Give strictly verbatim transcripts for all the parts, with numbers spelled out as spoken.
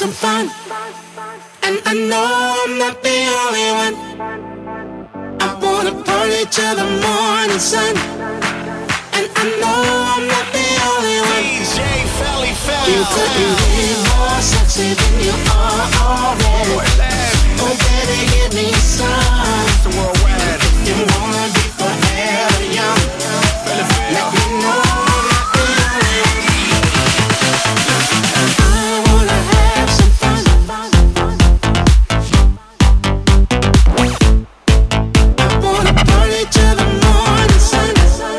some fun. And I know I'm not the only one. I wanna party till the morning sun. And I know I'm not the only one. D J Felly Felly. You couldn't be more sexy than you are already. Oh baby, give me some. If you wanna be forever young, let me know I'm not the only one. I wanna have some fun. I wanna party till the morning sun.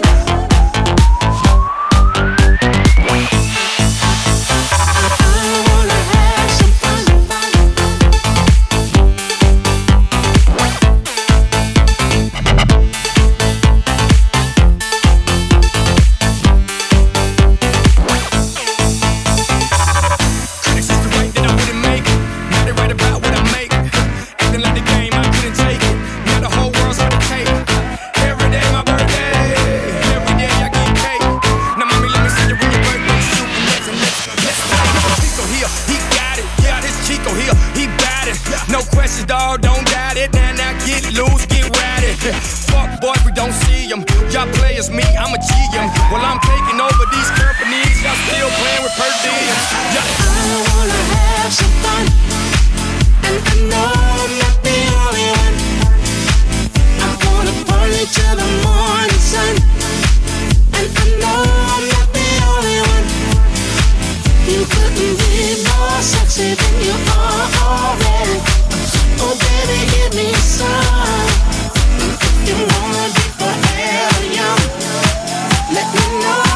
Y'all play as me, I'm a G M. Well, I'm taking over these companies. Y'all still playing with per diem. I wanna have some fun. And I know I'm not the only one. I wanna party till the morning sun. And I know I'm not the only one. You couldn't be more sexy than you are already. Oh baby, give me some. If you wanna be forever young, let me know.